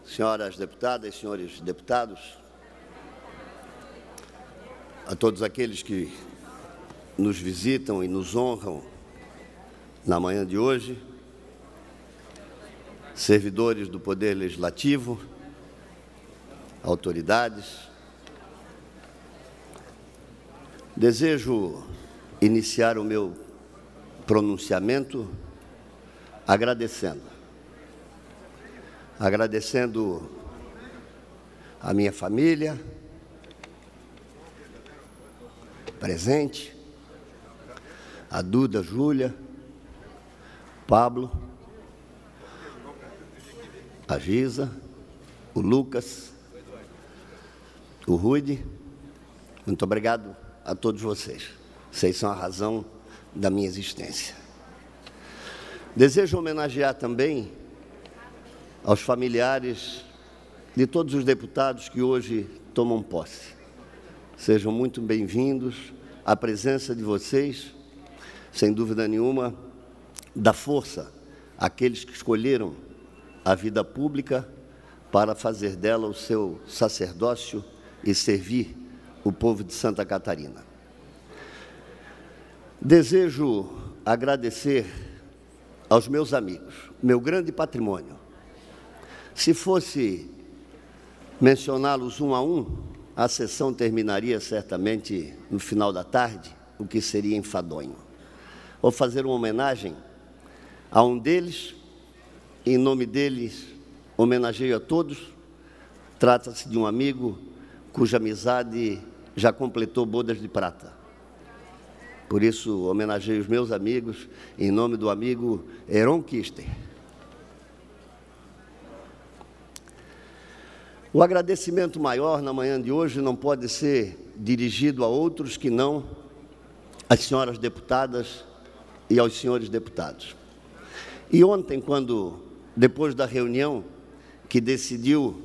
senhoras deputadas, senhores deputados, a todos aqueles que nos visitam e nos honram na manhã de hoje, servidores do Poder Legislativo, autoridades. Desejo iniciar o meu pronunciamento agradecendo a minha família presente, a Duda, Júlia, Pablo, a Giza, o Lucas, o Rude. Muito obrigado a todos vocês. Vocês são a razão da minha existência. Desejo homenagear também aos familiares de todos os deputados que hoje tomam posse. Sejam muito bem-vindos. A presença de vocês, sem dúvida nenhuma, dá força àqueles que escolheram a vida pública para fazer dela o seu sacerdócio e servir o povo de Santa Catarina. Desejo agradecer aos meus amigos, meu grande patrimônio. Se fosse mencioná-los um a um, a sessão terminaria certamente no final da tarde, o que seria enfadonho. Vou fazer uma homenagem a um deles, em nome deles, homenageio a todos. Trata-se de um amigo cuja amizade já completou bodas de prata. Por isso, homenageio os meus amigos, em nome do amigo Heron Kister. O agradecimento maior na manhã de hoje não pode ser dirigido a outros que não às senhoras deputadas e aos senhores deputados. E ontem, depois da reunião que decidiu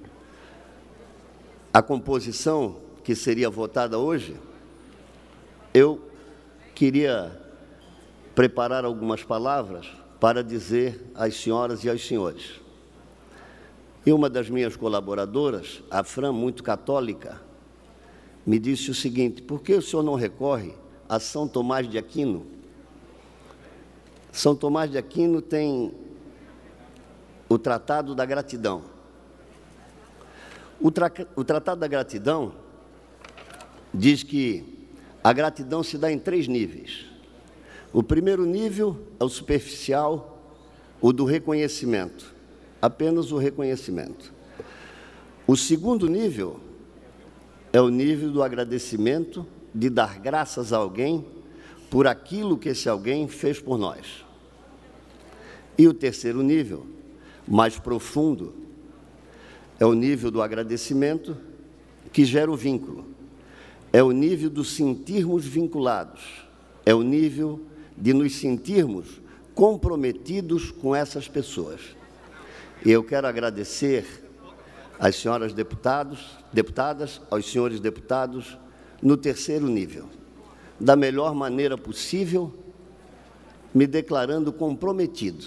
a composição que seria votada hoje, eu queria preparar algumas palavras para dizer às senhoras e aos senhores. E uma das minhas colaboradoras, a Fran, muito católica, me disse o seguinte: por que o senhor não recorre a São Tomás de Aquino? São Tomás de Aquino tem o Tratado da Gratidão. O Tratado da Gratidão diz que a gratidão se dá em 3 níveis. O primeiro nível é o superficial, o do reconhecimento, apenas o reconhecimento. O segundo nível é o nível do agradecimento, de dar graças a alguém por aquilo que esse alguém fez por nós. E o terceiro nível, mais profundo, é o nível do agradecimento que gera o vínculo. É o nível do sentirmos vinculados. É o nível de nos sentirmos comprometidos com essas pessoas. E eu quero agradecer às senhoras deputadas, aos senhores deputados, no terceiro nível, da melhor maneira possível, me declarando comprometido,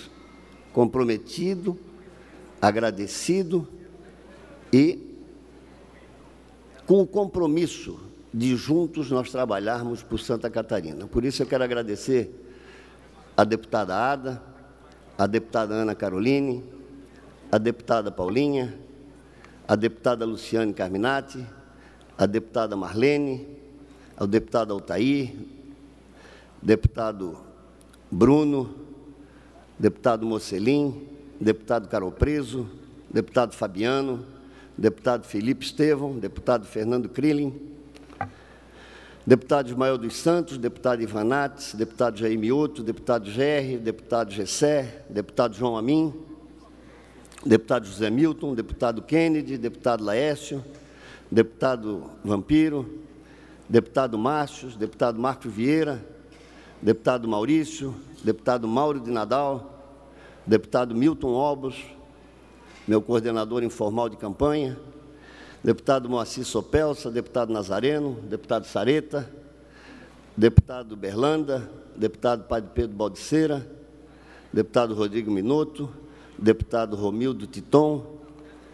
agradecido e com o compromisso de juntos nós trabalharmos por Santa Catarina. Por isso eu quero agradecer a deputada Ada, a deputada Ana Caroline, a deputada Paulinha, a deputada Luciane Carminati, a deputada Marlene, ao deputado Altair, deputado Bruno, deputado Mocelin, deputado Carol Preso, deputado Fabiano, deputado Felipe Estevão, deputado Fernando Krillin, deputado Ismael dos Santos, deputado Ivanates, deputado Jair Mioto, deputado Gerri, deputado Gessé, deputado João Amin, deputado José Milton, deputado Kennedy, deputado Laércio, deputado Vampiro, deputado Márcios, deputado Marcos Vieira, deputado Maurício, deputado Mauro de Nadal, deputado Milton Obos, meu coordenador informal de campanha, deputado Moacir Sopelsa, deputado Nazareno, deputado Sareta, deputado Berlanda, deputado Padre Pedro Baldiceira, deputado Rodrigo Minotto, deputado Romildo Titon,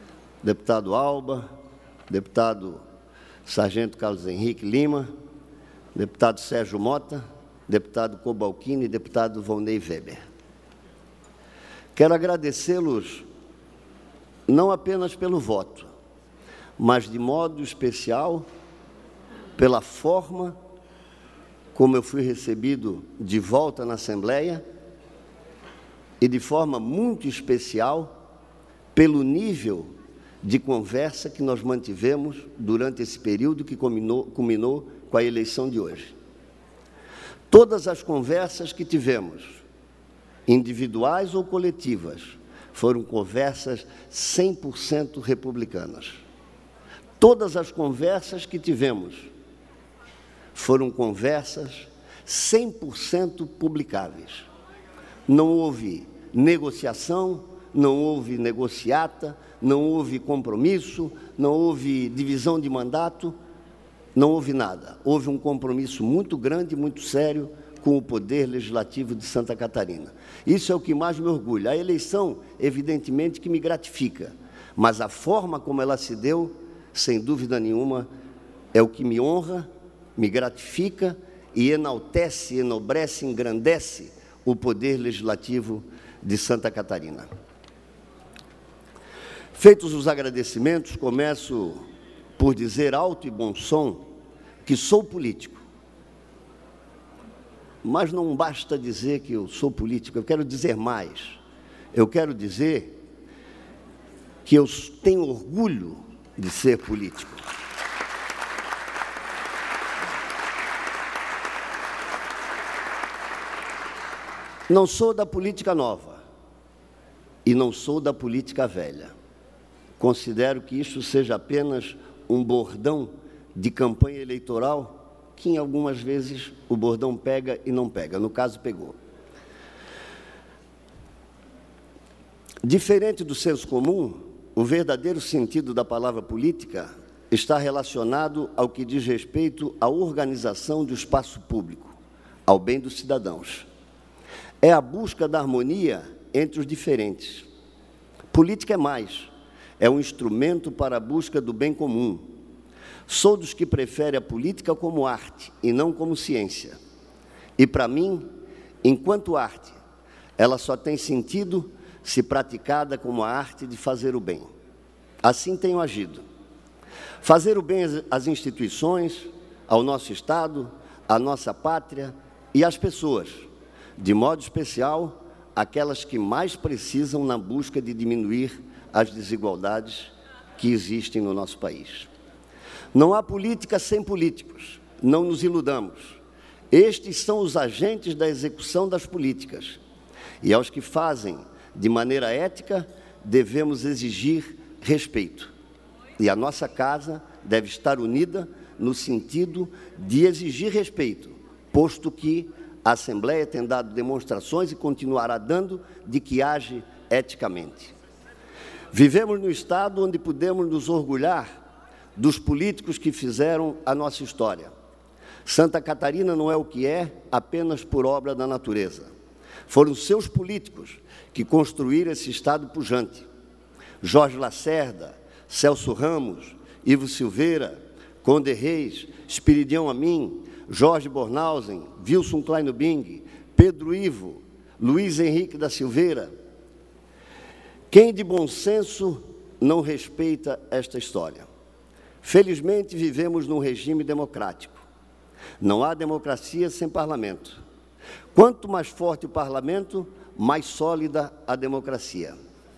deputado Alba, deputado Sargento Carlos Henrique Lima, deputado Sérgio Mota, deputado Cobalcini e deputado Volney Weber. Quero agradecê-los não apenas pelo voto, mas de modo especial pela forma como eu fui recebido de volta na Assembleia e de forma muito especial pelo nível de conversa que nós mantivemos durante esse período que culminou com a eleição de hoje. Todas as conversas que tivemos, individuais ou coletivas, foram conversas 100% republicanas. Todas as conversas que tivemos foram conversas 100% publicáveis. Não houve negociação, não houve negociata, não houve compromisso, não houve divisão de mandato, não houve nada. Houve um compromisso muito grande, muito sério com o Poder Legislativo de Santa Catarina. Isso é o que mais me orgulha. A eleição, evidentemente, que me gratifica, mas a forma como ela se deu, sem dúvida nenhuma, é o que me honra, me gratifica e enaltece, enobrece, engrandece o Poder Legislativo de Santa Catarina. Feitos os agradecimentos, começo por dizer alto e bom som que sou político. Mas não basta dizer que eu sou político, eu quero dizer mais. Eu quero dizer que eu tenho orgulho de ser político. Não sou da política nova e não sou da política velha. Considero que isso seja apenas um bordão de campanha eleitoral que, em algumas vezes, o bordão pega e não pega. No caso, pegou. Diferente do senso comum, o verdadeiro sentido da palavra política está relacionado ao que diz respeito à organização do espaço público, ao bem dos cidadãos. É a busca da harmonia entre os diferentes. Política é mais, é um instrumento para a busca do bem comum. Sou dos que prefere a política como arte e não como ciência. E, para mim, enquanto arte, ela só tem sentido se praticada como a arte de fazer o bem. Assim tenho agido. Fazer o bem às instituições, ao nosso Estado, à nossa pátria e às pessoas, de modo especial, aquelas que mais precisam na busca de diminuir as desigualdades que existem no nosso país. Não há política sem políticos, não nos iludamos. Estes são os agentes da execução das políticas. E aos que fazem de maneira ética, devemos exigir respeito. E a nossa casa deve estar unida no sentido de exigir respeito, posto que a Assembleia tem dado demonstrações e continuará dando de que age eticamente. Vivemos no Estado onde podemos nos orgulhar dos políticos que fizeram a nossa história. Santa Catarina não é o que é apenas por obra da natureza. Foram seus políticos que construíram esse Estado pujante. Jorge Lacerda, Celso Ramos, Ivo Silveira, Conde Reis, Espiridião Amin, Jorge Bornhausen, Wilson Kleinobing, Pedro Ivo, Luiz Henrique da Silveira. Quem de bom senso não respeita esta história? Felizmente, vivemos num regime democrático. Não há democracia sem parlamento. Quanto mais forte o parlamento, mais sólida a democracia.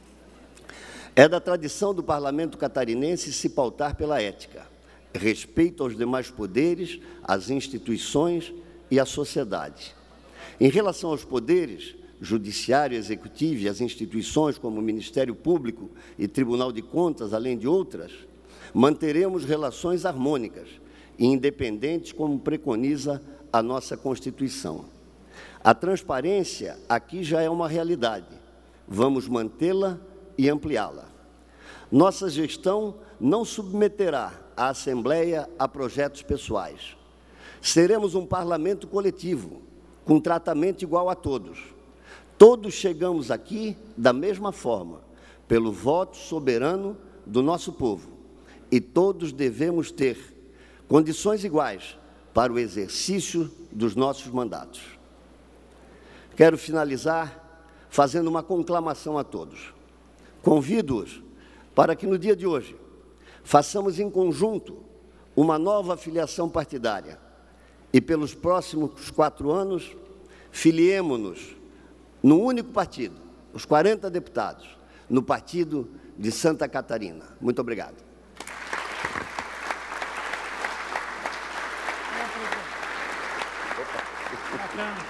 É da tradição do parlamento catarinense se pautar pela ética, respeito aos demais poderes, às instituições e à sociedade. Em relação aos poderes, judiciário, executivo e as instituições como o Ministério Público e Tribunal de Contas, além de outras, manteremos relações harmônicas e independentes, como preconiza a nossa Constituição. A transparência aqui já é uma realidade. Vamos mantê-la e ampliá-la. Nossa gestão não submeterá a Assembleia a projetos pessoais. Seremos um parlamento coletivo, com tratamento igual a todos. Todos chegamos aqui da mesma forma, pelo voto soberano do nosso povo e todos devemos ter condições iguais para o exercício dos nossos mandatos. Quero finalizar fazendo uma conclamação a todos. Convido-os para que no dia de hoje façamos em conjunto uma nova filiação partidária e pelos próximos 4 anos filiemo-nos num único partido, os 40 deputados, no partido de Santa Catarina. Muito obrigado. Bacana.